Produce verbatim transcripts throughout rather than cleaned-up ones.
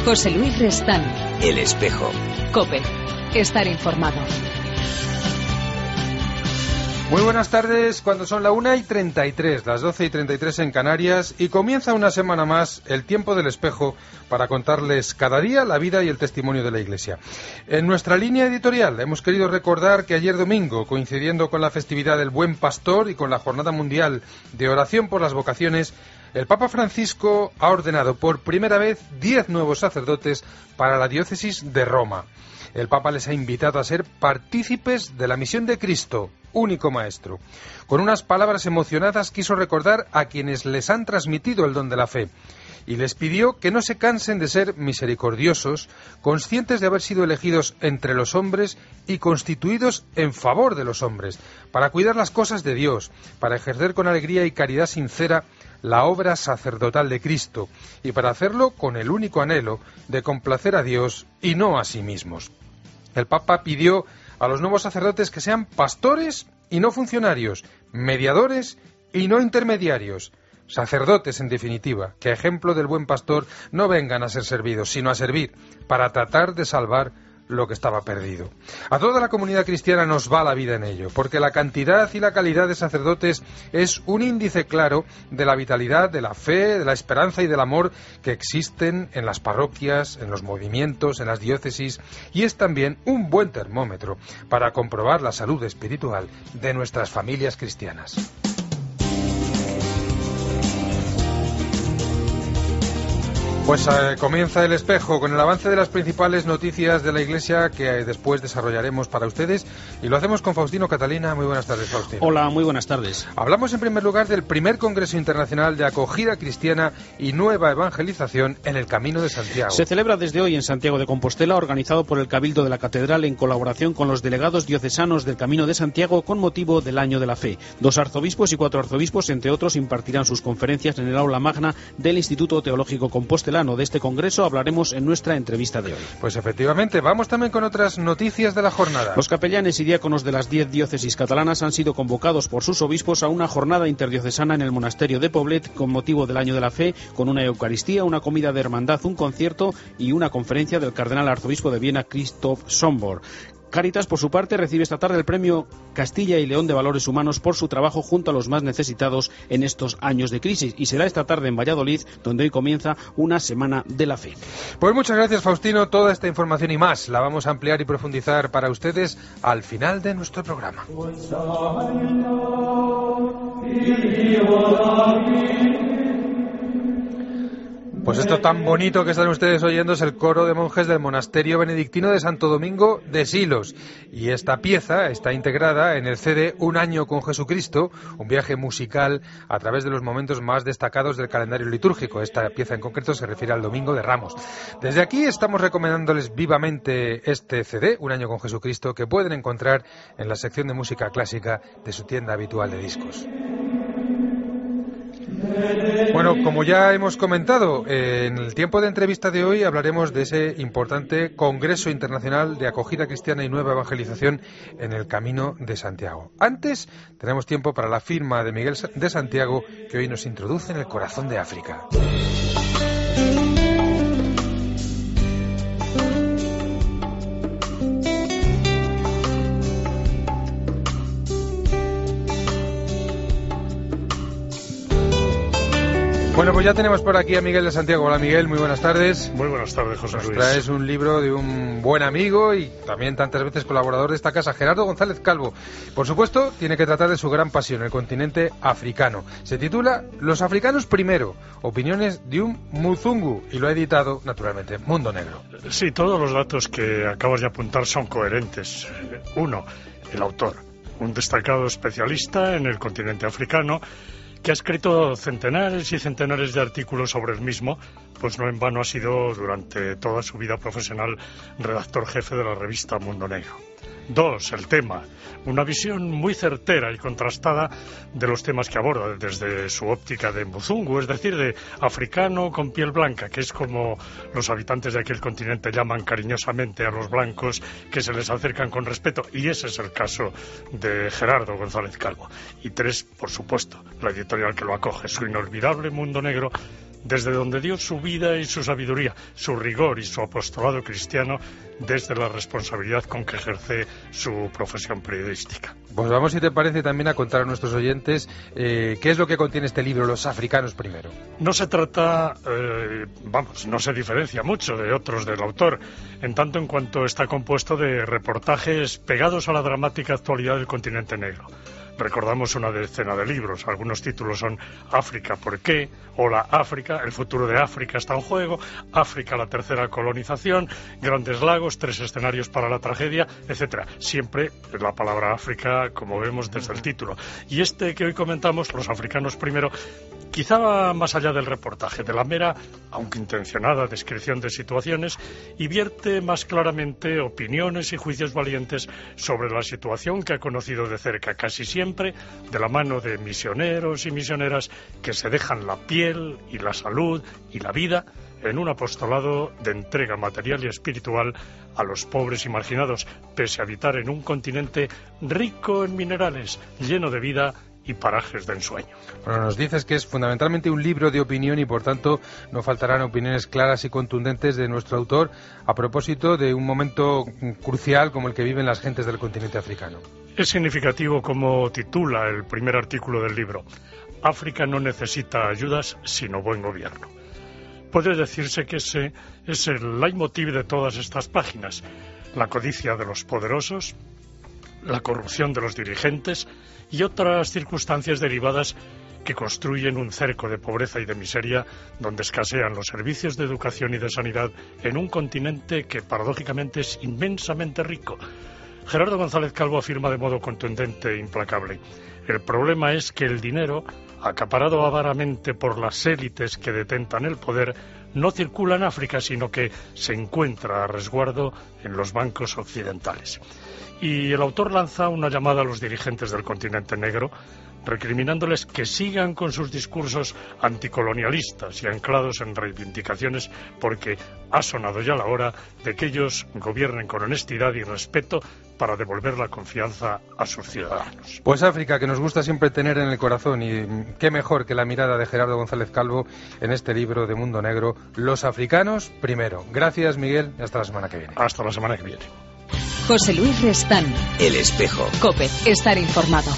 José Luis Restán. El Espejo. COPE. Estar informado. Muy buenas tardes, cuando son la una y treinta y tres, las doce y treinta y tres en Canarias, y comienza una semana más el Tiempo del Espejo para contarles cada día la vida y el testimonio de la Iglesia. En nuestra línea editorial hemos querido recordar que ayer domingo, coincidiendo con la festividad del Buen Pastor y con la Jornada Mundial de Oración por las Vocaciones, el Papa Francisco ha ordenado por primera vez diez nuevos sacerdotes para la diócesis de Roma. El Papa les ha invitado a ser partícipes de la misión de Cristo, único Maestro. Con unas palabras emocionadas quiso recordar a quienes les han transmitido el don de la fe y les pidió que no se cansen de ser misericordiosos, conscientes de haber sido elegidos entre los hombres y constituidos en favor de los hombres, para cuidar las cosas de Dios, para ejercer con alegría y caridad sincera la obra sacerdotal de Cristo, y para hacerlo con el único anhelo de complacer a Dios y no a sí mismos. El Papa pidió a los nuevos sacerdotes que sean pastores y no funcionarios, mediadores y no intermediarios, sacerdotes en definitiva, que a ejemplo del buen pastor no vengan a ser servidos, sino a servir para tratar de salvar lo que estaba perdido. A toda la comunidad cristiana nos va la vida en ello, porque la cantidad y la calidad de sacerdotes es un índice claro de la vitalidad, de la fe, de la esperanza y del amor que existen en las parroquias, en los movimientos, en las diócesis, y es también un buen termómetro para comprobar la salud espiritual de nuestras familias cristianas. Pues eh, comienza el Espejo con el avance de las principales noticias de la Iglesia que eh, después desarrollaremos para ustedes, y lo hacemos con Faustino Catalina. Muy buenas tardes, Faustino. Hola, muy buenas tardes. Hablamos en primer lugar del primer Congreso Internacional de Acogida Cristiana y Nueva Evangelización en el Camino de Santiago. Se celebra desde hoy en Santiago de Compostela, organizado por el Cabildo de la Catedral en colaboración con los delegados diocesanos del Camino de Santiago con motivo del Año de la Fe. Dos arzobispos y cuatro arzobispos, entre otros, impartirán sus conferencias en el aula magna del Instituto Teológico Compostelano. De este congreso hablaremos en nuestra entrevista de hoy. Pues efectivamente, vamos también con otras noticias de la jornada. Los capellanes y diáconos de las diez diócesis catalanas han sido convocados por sus obispos a una jornada interdiocesana en el monasterio de Poblet con motivo del Año de la Fe, con una Eucaristía, una comida de hermandad, un concierto y una conferencia del cardenal arzobispo de Viena, Christoph Sombor. Cáritas, por su parte, recibe esta tarde el premio Castilla y León de Valores Humanos por su trabajo junto a los más necesitados en estos años de crisis, y será esta tarde en Valladolid, donde hoy comienza una Semana de la Fe. Pues muchas gracias, Faustino. Toda esta información y más la vamos a ampliar y profundizar para ustedes al final de nuestro programa. Pues esto tan bonito que están ustedes oyendo es el coro de monjes del monasterio benedictino de Santo Domingo de Silos. Y esta pieza está integrada en el C D Un año con Jesucristo, un viaje musical a través de los momentos más destacados del calendario litúrgico. Esta pieza en concreto se refiere al Domingo de Ramos. Desde aquí estamos recomendándoles vivamente este C D, Un año con Jesucristo, que pueden encontrar en la sección de música clásica de su tienda habitual de discos. Bueno, como ya hemos comentado, eh, en el tiempo de entrevista de hoy hablaremos de ese importante Congreso Internacional de Acogida Cristiana y Nueva Evangelización en el Camino de Santiago. Antes, tenemos tiempo para la firma de Miguel de Santiago, que hoy nos introduce en el corazón de África. Bueno, pues ya tenemos por aquí a Miguel de Santiago. Hola, Miguel, muy buenas tardes. Muy buenas tardes, José Luis. Nos traes un libro de un buen amigo y también tantas veces colaborador de esta casa, Gerardo González Calvo. Por supuesto, tiene que tratar de su gran pasión, el continente africano. Se titula Los africanos primero, opiniones de un Muzungu, y lo ha editado, naturalmente, Mundo Negro. Sí, todos los datos que acabas de apuntar son coherentes. Uno, el autor, un destacado especialista en el continente africano, que ha escrito centenares y centenares de artículos sobre el mismo, pues no en vano ha sido durante toda su vida profesional redactor jefe de la revista Mundo Negro. Dos, el tema, una visión muy certera y contrastada de los temas que aborda desde su óptica de Muzungu, es decir, de africano con piel blanca, que es como los habitantes de aquel continente llaman cariñosamente a los blancos que se les acercan con respeto, y ese es el caso de Gerardo González Calvo. Y tres, por supuesto, la editorial que lo acoge, su inolvidable Mundo Negro, desde donde dio su vida y su sabiduría, su rigor y su apostolado cristiano, desde la responsabilidad con que ejerce su profesión periodística. Pues vamos, si te parece, también a contar a nuestros oyentes eh, qué es lo que contiene este libro, Los africanos primero. No se trata, eh, vamos, no se diferencia mucho de otros del autor, en tanto en cuanto está compuesto de reportajes pegados a la dramática actualidad del continente negro. Recordamos una decena de libros, algunos títulos son África, ¿por qué? Hola África, el futuro de África está en juego, África, la tercera colonización, Grandes Lagos, tres escenarios para la tragedia, etcétera. Siempre la palabra África, como vemos desde el título. Y este que hoy comentamos, Los africanos primero, quizá va más allá del reportaje, de la mera, aunque intencionada, descripción de situaciones, y vierte más claramente opiniones y juicios valientes sobre la situación que ha conocido de cerca, casi siempre de la mano de misioneros y misioneras que se dejan la piel y la salud y la vida en un apostolado de entrega material y espiritual a los pobres y marginados, pese a habitar en un continente rico en minerales, lleno de vida y parajes de ensueño. Bueno, nos dices que es fundamentalmente un libro de opinión y por tanto no faltarán opiniones claras y contundentes de nuestro autor a propósito de un momento crucial como el que viven las gentes del continente africano. Es significativo como titula el primer artículo del libro: África no necesita ayudas sino buen gobierno. Puede decirse que ese es el leitmotiv de todas estas páginas: la codicia de los poderosos, la corrupción de los dirigentes y otras circunstancias derivadas que construyen un cerco de pobreza y de miseria donde escasean los servicios de educación y de sanidad en un continente que paradójicamente es inmensamente rico. Gerardo González Calvo afirma de modo contundente e implacable: el problema es que el dinero, acaparado avaramente por las élites que detentan el poder, no circula en África, sino que se encuentra a resguardo en los bancos occidentales. Y el autor lanza una llamada a los dirigentes del continente negro, recriminándoles que sigan con sus discursos anticolonialistas y anclados en reivindicaciones, porque ha sonado ya la hora de que ellos gobiernen con honestidad y respeto para devolver la confianza a sus ciudadanos. Pues África, que nos gusta siempre tener en el corazón, y qué mejor que la mirada de Gerardo González Calvo en este libro de Mundo Negro, Los africanos primero. Gracias, Miguel, y hasta la semana que viene. Hasta la semana que viene. José Luis Restán. El Espejo. COPE. Estar informado.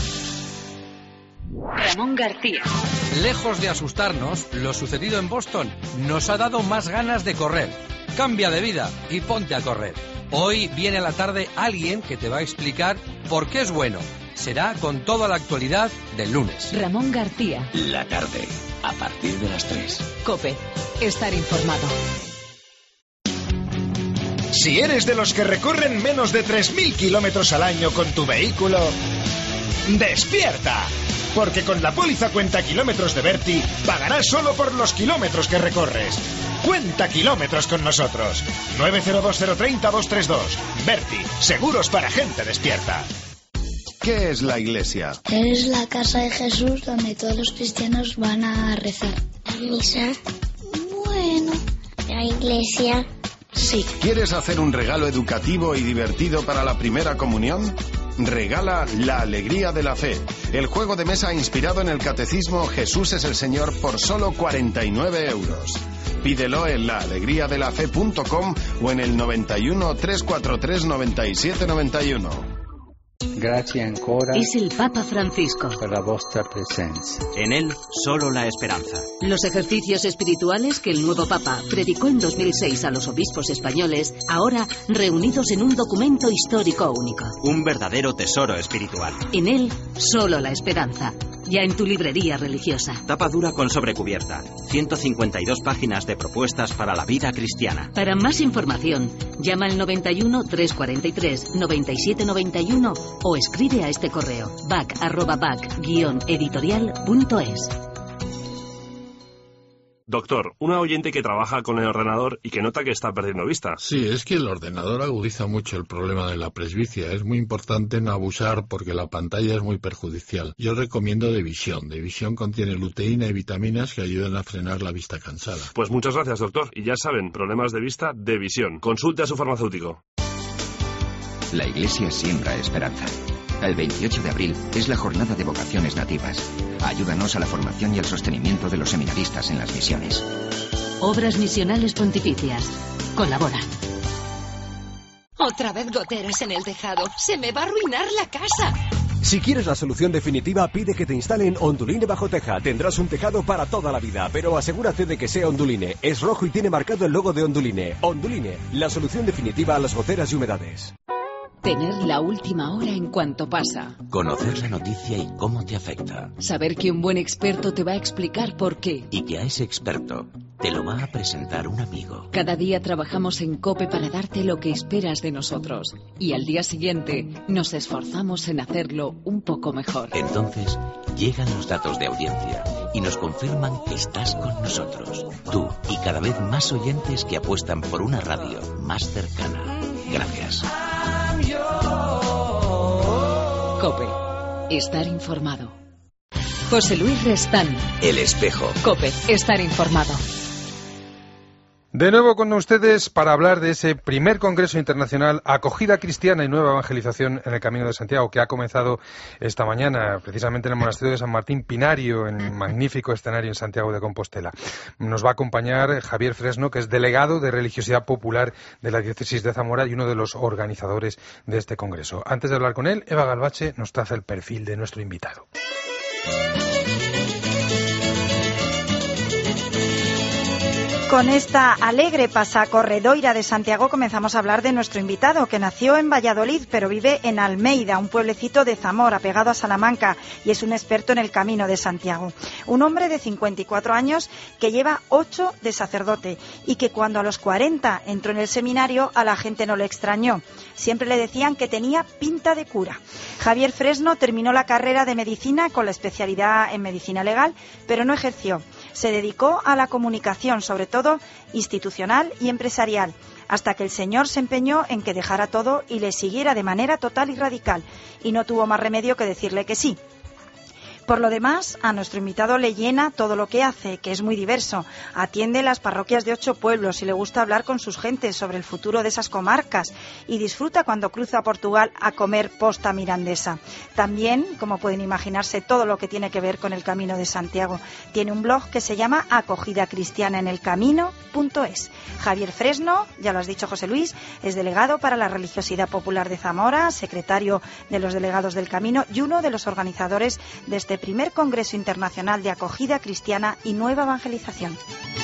Ramón García. Lejos de asustarnos, lo sucedido en Boston nos ha dado más ganas de correr. Cambia de vida y ponte a correr. Hoy viene a la tarde alguien que te va a explicar por qué es bueno. Será con toda la actualidad del lunes. Ramón García. La tarde, a partir de las tres. COPE. Estar informado. Si eres de los que recorren menos de tres mil kilómetros al año con tu vehículo, ¡despierta! Porque con la póliza Cuenta Kilómetros de Berti pagarás solo por los kilómetros que recorres. Cuenta kilómetros con nosotros. nueve cero dos cero tres cero dos tres dos. Berti, seguros para gente despierta. ¿Qué es la iglesia? Es la casa de Jesús donde todos los cristianos van a rezar. ¿La misa? Bueno, la iglesia... sí. ¿Quieres hacer un regalo educativo y divertido para la primera comunión? Regala La Alegría de la Fe, el juego de mesa inspirado en el catecismo Jesús es el Señor por solo cuarenta y nueve euros. Pídelo en la alegría de la fe punto com o en el noventa y uno, trescientos cuarenta y tres, noventa y siete noventa y uno. Es el Papa Francisco. En él, solo la esperanza. Los ejercicios espirituales que el nuevo Papa predicó en dos mil seis a los obispos españoles, ahora reunidos en un documento histórico único. Un verdadero tesoro espiritual. En él, solo la esperanza. Ya en tu librería religiosa. Tapa dura con sobrecubierta. ciento cincuenta y dos páginas de propuestas para la vida cristiana. Para más información, llama al noventa y uno, trescientos cuarenta y tres, noventa y siete noventa y uno o escribe a este correo bac arroba bac guion editorial punto es. Doctor, una oyente que trabaja con el ordenador y que nota que está perdiendo vista. Sí, es que el ordenador agudiza mucho el problema de la presbicia. Es muy importante no abusar porque la pantalla es muy perjudicial. Yo recomiendo Devisión. Devisión contiene luteína y vitaminas que ayudan a frenar la vista cansada. Pues muchas gracias, doctor. Y ya saben, problemas de vista, Devisión. Consulte a su farmacéutico. La Iglesia siembra esperanza. hasta el veintiocho de abril es la jornada de vocaciones nativas. Ayúdanos a la formación y al sostenimiento de los seminaristas en las misiones. Obras Misionales Pontificias. Colabora. Otra vez goteras en el tejado. Se me va a arruinar la casa. Si quieres la solución definitiva, pide que te instalen Onduline bajo teja. Tendrás un tejado para toda la vida, pero asegúrate de que sea Onduline. Es rojo y tiene marcado el logo de Onduline. Onduline, la solución definitiva a las goteras y humedades. Tener la última hora en cuanto pasa. Conocer la noticia y cómo te afecta. Saber que un buen experto te va a explicar por qué. Y que a ese experto te lo va a presentar un amigo. Cada día trabajamos en COPE para darte lo que esperas de nosotros. Y al día siguiente nos esforzamos en hacerlo un poco mejor. Entonces llegan los datos de audiencia y nos confirman que estás con nosotros. Tú y cada vez más oyentes que apuestan por una radio más cercana. Gracias. COPE. Estar informado. José Luis Restán. El Espejo. COPE. Estar informado. De nuevo con ustedes para hablar de ese primer Congreso Internacional Acogida Cristiana y Nueva Evangelización en el Camino de Santiago, que ha comenzado esta mañana, precisamente en el Monasterio de San Martín Pinario, en un magnífico escenario en Santiago de Compostela. Nos va a acompañar Javier Fresno, que es delegado de Religiosidad Popular de la Diócesis de Zamora y uno de los organizadores de este Congreso. Antes de hablar con él, Eva Galvache nos traza el perfil de nuestro invitado. Con esta alegre pasacorredoira de Santiago comenzamos a hablar de nuestro invitado, que nació en Valladolid, pero vive en Almeida, un pueblecito de Zamora, pegado a Salamanca, y es un experto en el Camino de Santiago. Un hombre de cincuenta y cuatro años que lleva ocho de sacerdote y que cuando a los cuarenta entró en el seminario a la gente no le extrañó. Siempre le decían que tenía pinta de cura. Javier Fresno terminó la carrera de medicina con la especialidad en medicina legal, pero no ejerció. Se dedicó a la comunicación, sobre todo institucional y empresarial, hasta que el Señor se empeñó en que dejara todo y le siguiera de manera total y radical, y no tuvo más remedio que decirle que sí. Por lo demás, a nuestro invitado le llena todo lo que hace, que es muy diverso. Atiende las parroquias de ocho pueblos y le gusta hablar con sus gentes sobre el futuro de esas comarcas y disfruta cuando cruza a Portugal a comer posta mirandesa. También, como pueden imaginarse, todo lo que tiene que ver con el Camino de Santiago. Tiene un blog que se llama Acogida Cristiana en el Camino punto es. Javier Fresno, ya lo has dicho José Luis, es delegado para la Religiosidad Popular de Zamora, secretario de los delegados del Camino y uno de los organizadores de este primer Congreso Internacional de Acogida Cristiana y Nueva Evangelización.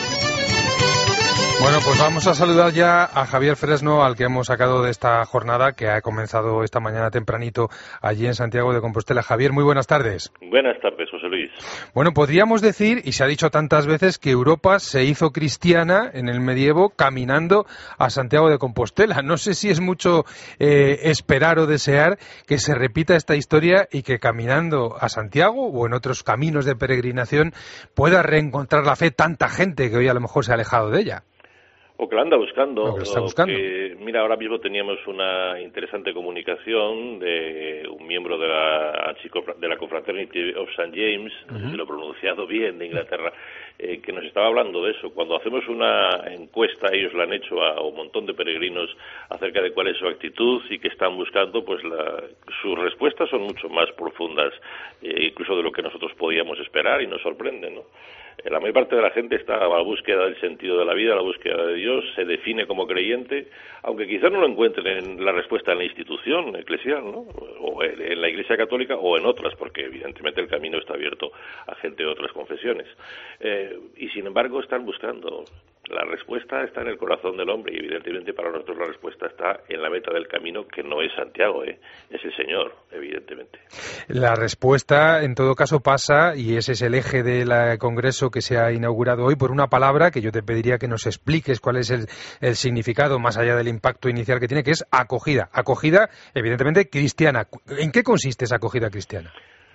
Bueno, pues vamos a saludar ya a Javier Fresno, al que hemos sacado de esta jornada que ha comenzado esta mañana tempranito allí en Santiago de Compostela. Javier, muy buenas tardes. Buenas tardes, José Luis. Bueno, podríamos decir, y se ha dicho tantas veces, que Europa se hizo cristiana en el medievo caminando a Santiago de Compostela. No sé si es mucho eh, esperar o desear que se repita esta historia y que caminando a Santiago o en otros caminos de peregrinación pueda reencontrar la fe tanta gente que hoy a lo mejor se ha alejado de ella. O que la anda buscando. O que la está buscando. Que, mira, ahora mismo teníamos una interesante comunicación de un miembro de la, de la Confraternity of Saint James, uh-huh. no sé si lo he pronunciado bien, de Inglaterra, eh, que nos estaba hablando de eso. Cuando hacemos una encuesta, ellos la han hecho a un montón de peregrinos acerca de cuál es su actitud y qué están buscando, pues la, sus respuestas son mucho más profundas, eh, incluso de lo que nosotros podíamos esperar, y nos sorprenden, ¿no? La mayor parte de la gente está a la búsqueda del sentido de la vida, a la búsqueda de Dios, se define como creyente, aunque quizás no lo encuentren en la respuesta en la institución eclesial, ¿no? O en la Iglesia Católica o en otras, porque evidentemente el camino está abierto a gente de otras confesiones. Eh, y sin embargo están buscando. La respuesta está en el corazón del hombre y evidentemente para nosotros la respuesta está en la meta del camino, que no es Santiago, ¿eh? Es el Señor, evidentemente. La respuesta en todo caso pasa, y ese es el eje del congreso que se ha inaugurado hoy, por una palabra que yo te pediría que nos expliques cuál es el, el significado más allá del impacto inicial que tiene, que es acogida. Acogida evidentemente cristiana. ¿En qué consiste esa acogida cristiana?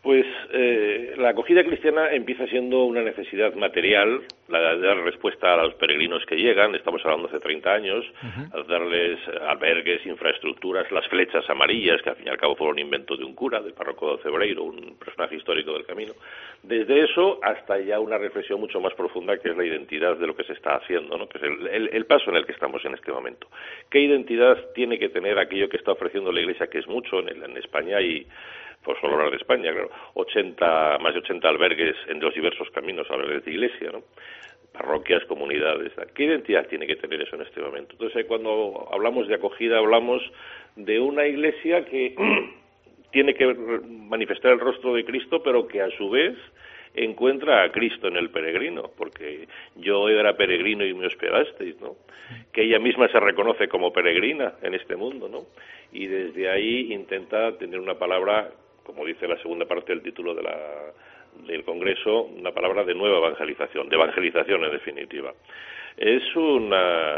Pues eh, la acogida cristiana empieza siendo una necesidad material, la de dar respuesta a los peregrinos que llegan, estamos hablando hace treinta años, uh-huh. darles albergues, infraestructuras, las flechas amarillas, que al fin y al cabo fueron un invento de un cura, del párroco de Cebreiro, un personaje histórico del camino. Desde eso hasta ya una reflexión mucho más profunda, que es la identidad de lo que se está haciendo, ¿no? Que es el, el, el paso en el que estamos en este momento. ¿Qué identidad tiene que tener aquello que está ofreciendo la Iglesia, que es mucho en, el, en España y... por solo hablar de España, claro, ochenta, más de ochenta albergues en los diversos caminos, albergues de iglesia, ¿no? Parroquias, comunidades. ¿Qué identidad tiene que tener eso en este momento? Entonces, cuando hablamos de acogida, hablamos de una iglesia que tiene que manifestar el rostro de Cristo, pero que a su vez encuentra a Cristo en el peregrino, porque yo era peregrino y me hospedasteis, ¿no? Que ella misma se reconoce como peregrina en este mundo, ¿no? Y desde ahí intenta tener una palabra, como dice la segunda parte del título de la, del Congreso, una palabra de nueva evangelización, de evangelización en definitiva. Es un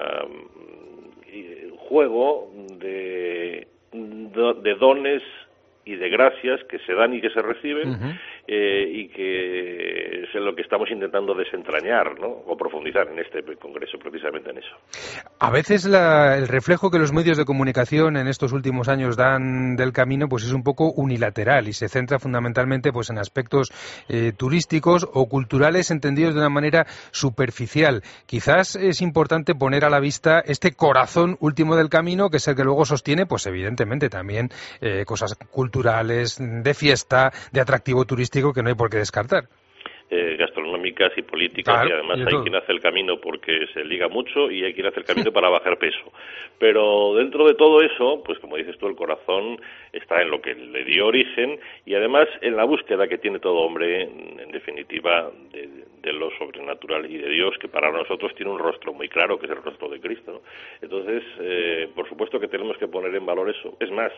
juego de, de dones y de gracias que se dan y que se reciben, uh-huh. eh, y que es lo que estamos intentando desentrañar, ¿no? O profundizar en este congreso, precisamente en eso. A veces la, el reflejo que los medios de comunicación en estos últimos años dan del camino pues es un poco unilateral y se centra fundamentalmente pues en aspectos eh, turísticos o culturales entendidos de una manera superficial. Quizás es importante poner a la vista este corazón último del camino, que es el que luego sostiene pues evidentemente también eh, cosas culturales, de fiesta, de atractivo turístico que no hay por qué descartar. Eh, gastronómicas y políticas, claro, y además y hay todo. Quien hace el camino porque se liga mucho y hay quien hace el camino para bajar peso. Pero dentro de todo eso, pues como dices tú, el corazón está en lo que le dio origen y además en la búsqueda que tiene todo hombre, en, en definitiva, de, de lo sobrenatural y de Dios, que para nosotros tiene un rostro muy claro, que es el rostro de Cristo, ¿no? Entonces, eh, por supuesto que tenemos que poner en valor eso. Es más,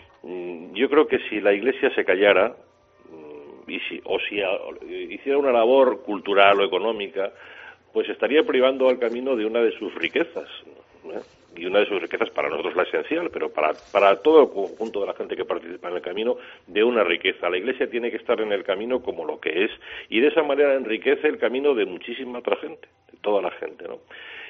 yo creo que si la Iglesia se callara, y si, o si a, hiciera una labor cultural o económica, pues estaría privando al camino de una de sus riquezas, ¿no? Y una de sus riquezas para nosotros la esencial, pero para, para todo el conjunto de la gente que participa en el camino, de una riqueza. La Iglesia tiene que estar en el camino como lo que es, y de esa manera enriquece el camino de muchísima otra gente, de toda la gente, ¿no?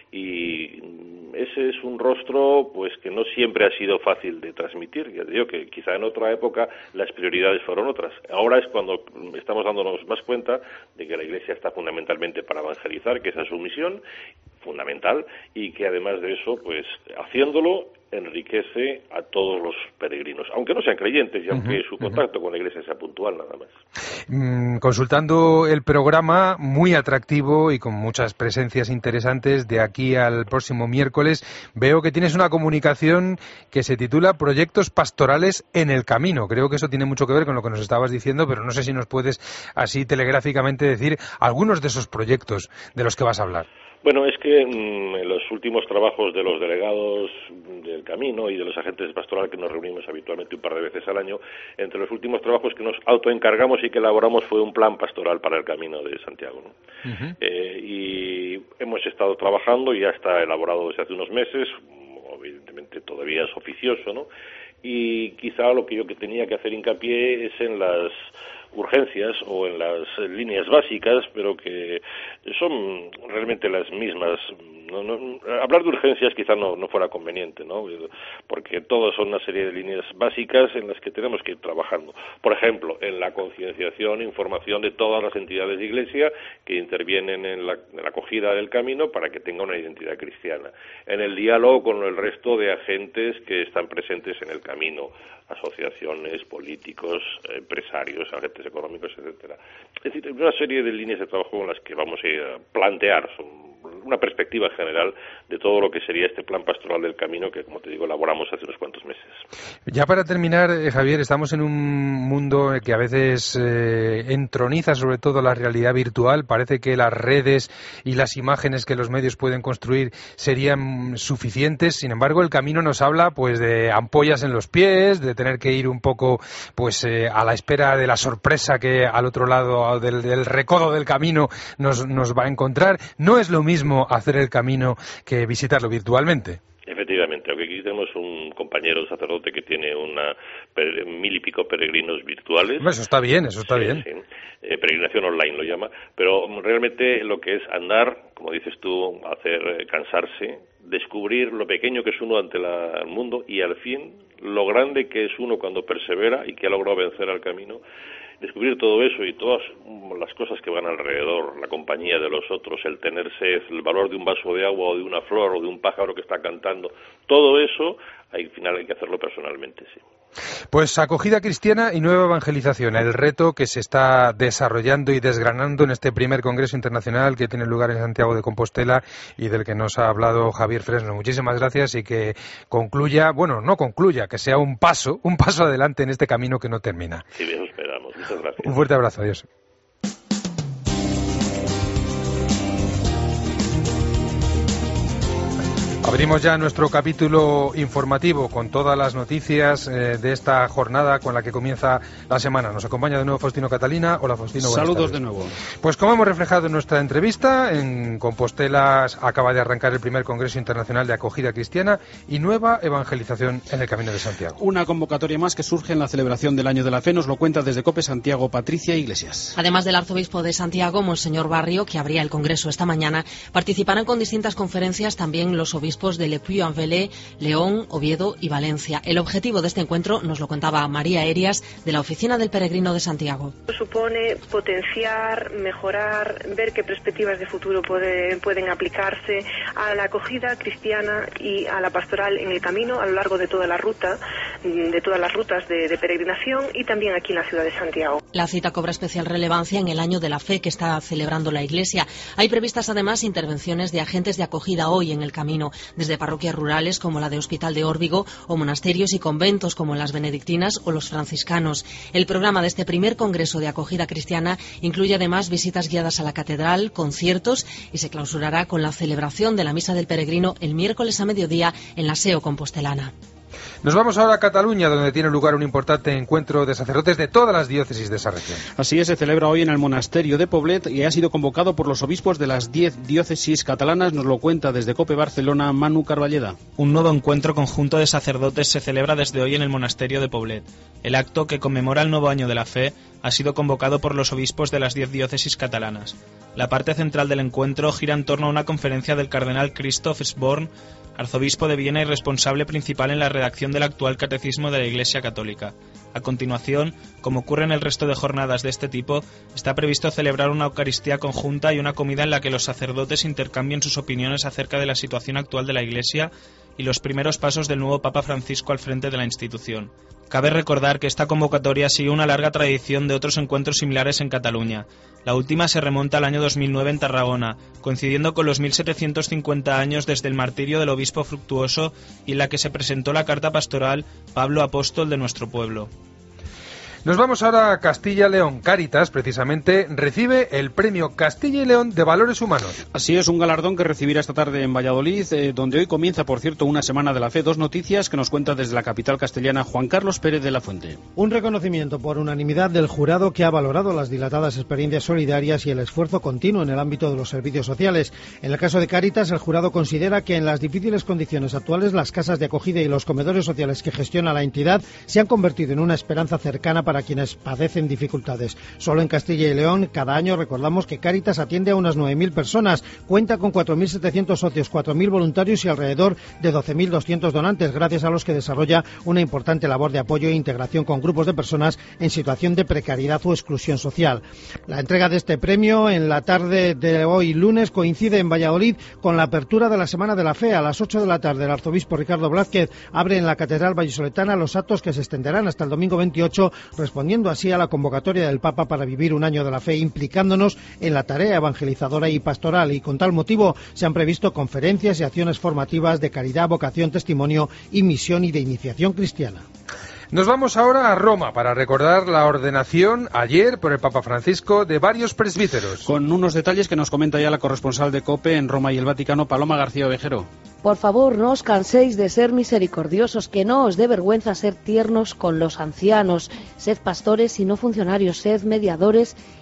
Y ese es un rostro pues que no siempre ha sido fácil de transmitir. Ya te digo que quizá en otra época las prioridades fueron otras. Ahora es cuando estamos dándonos más cuenta de que la Iglesia está fundamentalmente para evangelizar, que esa es su misión fundamental, y que además de eso, pues haciéndolo enriquece a todos los peregrinos, aunque no sean creyentes y aunque uh-huh, su contacto uh-huh. con la Iglesia sea puntual nada más. Mm, consultando el programa, muy atractivo y con muchas presencias interesantes de aquí al próximo miércoles, veo que tienes una comunicación que se titula Proyectos Pastorales en el Camino. Creo que eso tiene mucho que ver con lo que nos estabas diciendo, pero no sé si nos puedes así telegráficamente decir algunos de esos proyectos de los que vas a hablar. Bueno, es que mmm, en los últimos trabajos de los delegados del camino y de los agentes pastorales, que nos reunimos habitualmente un par de veces al año, entre los últimos trabajos que nos autoencargamos y que elaboramos fue un plan pastoral para el camino de Santiago, ¿no? Uh-huh. eh, y hemos estado trabajando y ya está elaborado desde hace unos meses, evidentemente todavía es oficioso, ¿no? Y quizá lo que yo que tenía que hacer hincapié es en las urgencias o en las líneas básicas, pero que son realmente las mismas. No, no, hablar de urgencias quizá no, no fuera conveniente, ¿no? Porque todas son una serie de líneas básicas en las que tenemos que ir trabajando. Por ejemplo, en la concienciación e información de todas las entidades de Iglesia que intervienen en la, en la acogida del camino para que tenga una identidad cristiana. En el diálogo con el resto de agentes que están presentes en el camino, asociaciones, políticos, empresarios, agentes económicos, etcétera. Es decir, una serie de líneas de trabajo con las que vamos a plantear una perspectiva general de todo lo que sería este plan pastoral del camino que, como te digo, elaboramos hace unos cuantos meses. Ya para terminar, eh, Javier, estamos en un mundo que a veces eh, entroniza sobre todo la realidad virtual. Parece que las redes y las imágenes que los medios pueden construir serían suficientes. Sin embargo, el camino nos habla pues de ampollas en los pies, de tener que ir un poco pues eh, a la espera de la sorpresa que al otro lado del, del recodo del camino nos, nos va a encontrar. No es lo mismo hacer el camino que visitarlo virtualmente. Efectivamente, aunque aquí tenemos un compañero sacerdote que tiene una mil y pico peregrinos virtuales. Eso está bien, eso está sí, bien. Sí. Eh, peregrinación online lo llama, pero realmente lo que es andar, como dices tú, hacer eh, cansarse, descubrir lo pequeño que es uno ante la, el mundo y al fin lo grande que es uno cuando persevera y que ha logrado vencer al camino. Descubrir todo eso y todas las cosas que van alrededor, la compañía de los otros, el tenerse, el valor de un vaso de agua o de una flor o de un pájaro que está cantando, todo eso al final hay que hacerlo personalmente, sí. Pues acogida cristiana y nueva evangelización, el reto que se está desarrollando y desgranando en este primer Congreso Internacional que tiene lugar en Santiago de Compostela y del que nos ha hablado Javier Fresno. Muchísimas gracias y que concluya, bueno, no concluya, que sea un paso, un paso adelante en este camino que no termina. Sí, eso esperamos. Muchas gracias. Un fuerte abrazo, adiós. Abrimos ya nuestro capítulo informativo con todas las noticias eh, de esta jornada con la que comienza la semana. Nos acompaña de nuevo Faustino Catalina. Hola, Faustino. Saludos de nuevo. Pues como hemos reflejado en nuestra entrevista, en Compostela acaba de arrancar el primer Congreso Internacional de Acogida Cristiana y nueva evangelización en el Camino de Santiago. Una convocatoria más que surge en la celebración del Año de la Fe. Nos lo cuenta desde COPE Santiago Patricia Iglesias. Además del arzobispo de Santiago, Monseñor Barrio, que abría el Congreso esta mañana, participarán con distintas conferencias también los obispos de Le Puy-en-Velay, León, Oviedo y Valencia. El objetivo de este encuentro nos lo contaba María Erias, de la Oficina del Peregrino de Santiago. Supone potenciar, mejorar, ver qué perspectivas de futuro puede, pueden aplicarse a la acogida cristiana y a la pastoral en el camino a lo largo de toda la ruta, de todas las rutas de, de peregrinación y también aquí en la ciudad de Santiago. La cita cobra especial relevancia en el Año de la Fe que está celebrando la Iglesia. Hay previstas además intervenciones de agentes de acogida hoy en el camino, desde parroquias rurales como la de Hospital de Órbigo o monasterios y conventos como las benedictinas o los franciscanos. El programa de este primer Congreso de Acogida Cristiana incluye además visitas guiadas a la catedral, conciertos y se clausurará con la celebración de la Misa del Peregrino el miércoles a mediodía en la S E O compostelana. Nos vamos ahora a Cataluña, donde tiene lugar un importante encuentro de sacerdotes de todas las diócesis de esa región. Así es, se celebra hoy en el monasterio de Poblet y ha sido convocado por los obispos de las diez diócesis catalanas. Nos lo cuenta desde COPE Barcelona Manu Carballeda. Un nuevo encuentro conjunto de sacerdotes se celebra desde hoy en el monasterio de Poblet. El acto, que conmemora el nuevo año de la fe, ha sido convocado por los obispos de las diez diócesis catalanas. La parte central del encuentro gira en torno a una conferencia del cardenal Christoph Sborn, arzobispo de Viena y responsable principal en la redacción del actual catecismo de la Iglesia Católica. A continuación, como ocurre en el resto de jornadas de este tipo, está previsto celebrar una Eucaristía conjunta y una comida en la que los sacerdotes intercambien sus opiniones acerca de la situación actual de la Iglesia y los primeros pasos del nuevo Papa Francisco al frente de la institución. Cabe recordar que esta convocatoria sigue una larga tradición de otros encuentros similares en Cataluña. La última se remonta al año dos mil nueve en Tarragona, coincidiendo con los mil setecientos cincuenta años desde el martirio del obispo Fructuoso, y en la que se presentó la carta pastoral Pablo Apóstol de nuestro pueblo. Nos vamos ahora a Castilla y León. Cáritas, precisamente, recibe el premio Castilla y León de Valores Humanos. Así es, un galardón que recibirá esta tarde en Valladolid, eh, donde hoy comienza, por cierto, una Semana de la Fe. Dos noticias que nos cuenta desde la capital castellana Juan Carlos Pérez de la Fuente. Un reconocimiento por unanimidad del jurado que ha valorado las dilatadas experiencias solidarias y el esfuerzo continuo en el ámbito de los servicios sociales. En el caso de Cáritas, el jurado considera que en las difíciles condiciones actuales las casas de acogida y los comedores sociales que gestiona la entidad se han convertido en una esperanza cercana para quienes padecen dificultades. Solo en Castilla y León, cada año recordamos que Cáritas atiende a unas nueve mil personas, cuenta con cuatro mil setecientos socios, cuatro mil voluntarios y alrededor de doce mil doscientos donantes, gracias a los que desarrolla una importante labor de apoyo e integración con grupos de personas en situación de precariedad o exclusión social. La entrega de este premio en la tarde de hoy lunes coincide en Valladolid con la apertura de la Semana de la Fe. A las ocho de la tarde el arzobispo Ricardo Blázquez abre en la Catedral Vallisoletana los actos que se extenderán hasta el domingo veintiocho, respondiendo así a la convocatoria del Papa para vivir un año de la fe, implicándonos en la tarea evangelizadora y pastoral. Y con tal motivo se han previsto conferencias y acciones formativas de caridad, vocación, testimonio y misión y de iniciación cristiana. Nos vamos ahora a Roma para recordar la ordenación ayer por el Papa Francisco de varios presbíteros. Con unos detalles que nos comenta ya la corresponsal de COPE en Roma y el Vaticano, Paloma García Ovejero. Por favor, no os canséis de ser misericordiosos, que no os dé vergüenza ser tiernos con los ancianos. Sed pastores y no funcionarios, sed mediadores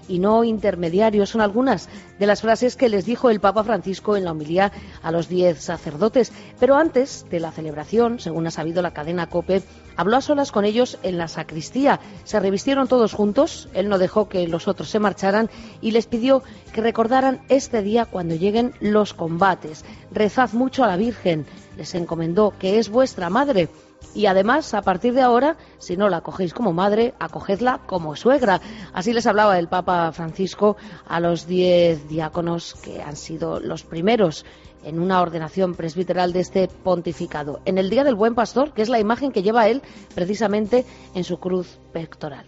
y no intermediarios. Son algunas de las frases que les dijo el Papa Francisco en la homilía a los diez sacerdotes. Pero antes de la celebración, según ha sabido la cadena COPE, habló a solas con ellos en la sacristía. Se revistieron todos juntos, él no dejó que los otros se marcharan y les pidió que recordaran este día cuando lleguen los combates. Rezad mucho a la Virgen, les encomendó, que es vuestra madre. Y además, a partir de ahora, si no la acogéis como madre, acogedla como suegra. Así les hablaba el Papa Francisco a los diez diáconos que han sido los primeros en una ordenación presbiteral de este pontificado, en el Día del Buen Pastor, que es la imagen que lleva él precisamente en su cruz pectoral.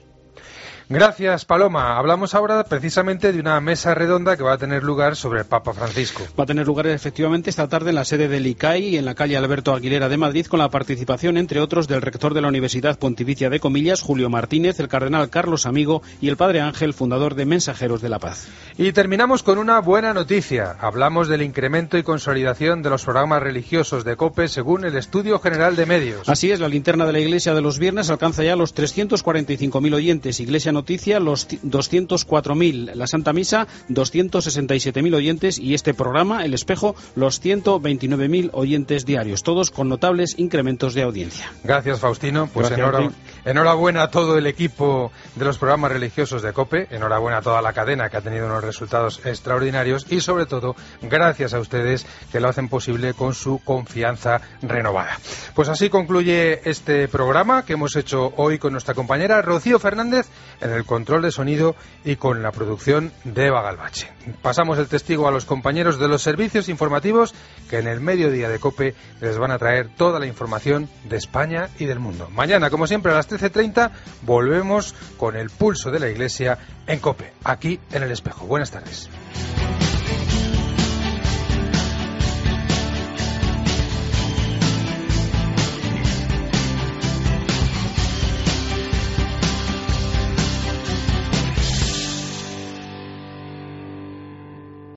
Gracias, Paloma. Hablamos ahora precisamente de una mesa redonda que va a tener lugar sobre el Papa Francisco. Va a tener lugar efectivamente esta tarde en la sede del I C A I, en la calle Alberto Aguilera de Madrid, con la participación, entre otros, del rector de la Universidad Pontificia de Comillas, Julio Martínez, el cardenal Carlos Amigo y el padre Ángel, fundador de Mensajeros de la Paz. Y terminamos con una buena noticia. Hablamos del incremento y consolidación de los programas religiosos de COPE según el Estudio General de Medios. Así es, la linterna de la Iglesia de los viernes alcanza ya los trescientos cuarenta y cinco mil oyentes. Iglesia Noticia, los doscientos cuatro mil. La Santa Misa, doscientos sesenta y siete mil oyentes. Y este programa, El Espejo, los ciento veintinueve mil oyentes diarios. Todos con notables incrementos de audiencia. Gracias, Faustino. Pues Gracias enhora, a enhorabuena a todo el equipo de los programas religiosos de COPE. Enhorabuena a toda la cadena, que ha tenido unos resultados extraordinarios. Y sobre todo, gracias a ustedes, que lo hacen posible con su confianza renovada. Pues así concluye este programa que hemos hecho hoy con nuestra compañera Rocío Fernández en el control de sonido y con la producción de Eva Galvache. Pasamos el testigo a los compañeros de los servicios informativos que en el mediodía de COPE les van a traer toda la información de España y del mundo. Mañana, como siempre, a las trece treinta volvemos con el pulso de la Iglesia en COPE, aquí en El Espejo. Buenas tardes.